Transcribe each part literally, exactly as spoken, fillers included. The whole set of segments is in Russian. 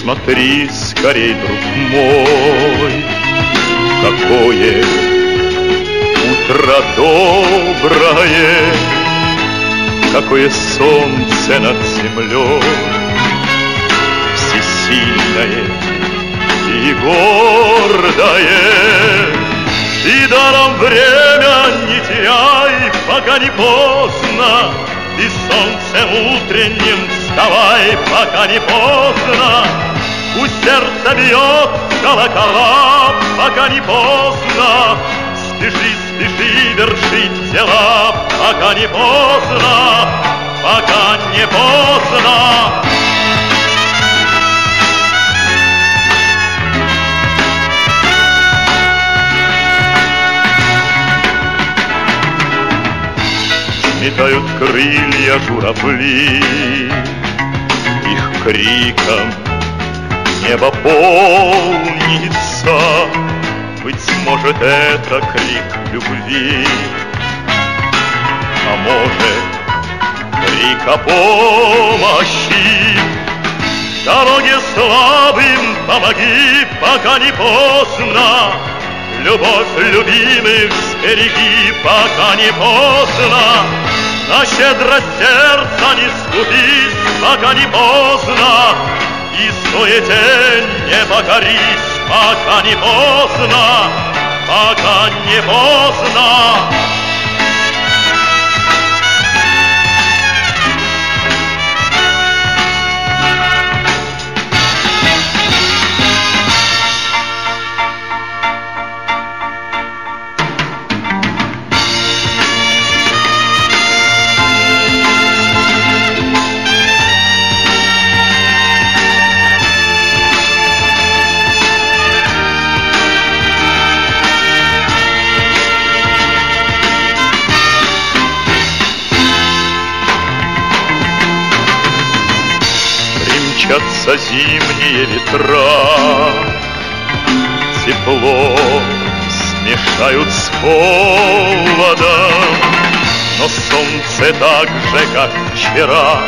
Смотри скорей, друг мой, какое утро доброе, какое солнце над землей, всесильное и гордое. И даром время не теряй, пока не поздно, и солнцем утренним вставай, пока не поздно. У сердца бьет колокола, пока не поздно. Спеши, спеши вершить дела, пока не поздно, пока не поздно. Метают крылья журавли, их криком небо полнится. Быть может, это крик любви, а может, крик о помощи. Дороге слабым помоги, пока не поздно. Любовь любимых сбереги, пока не поздно. На щедрость сердца не скупись, пока не поздно. И суете не покорись, пока не поздно, пока не поздно. Мчатся зимние ветра, тепло смешают с холодом, но солнце так же, как вчера,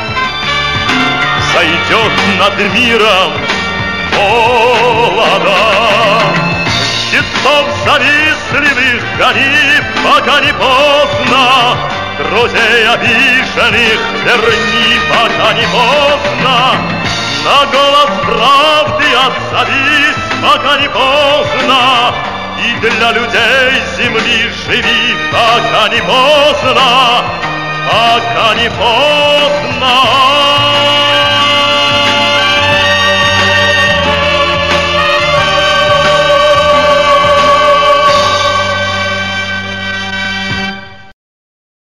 зайдет над миром холодом. Щитов завистливых гони, пока не поздно. Друзей обиженных верни, пока не поздно. На голос правды отзовись, пока не поздно. И для людей земли живи, пока не поздно, пока не поздно.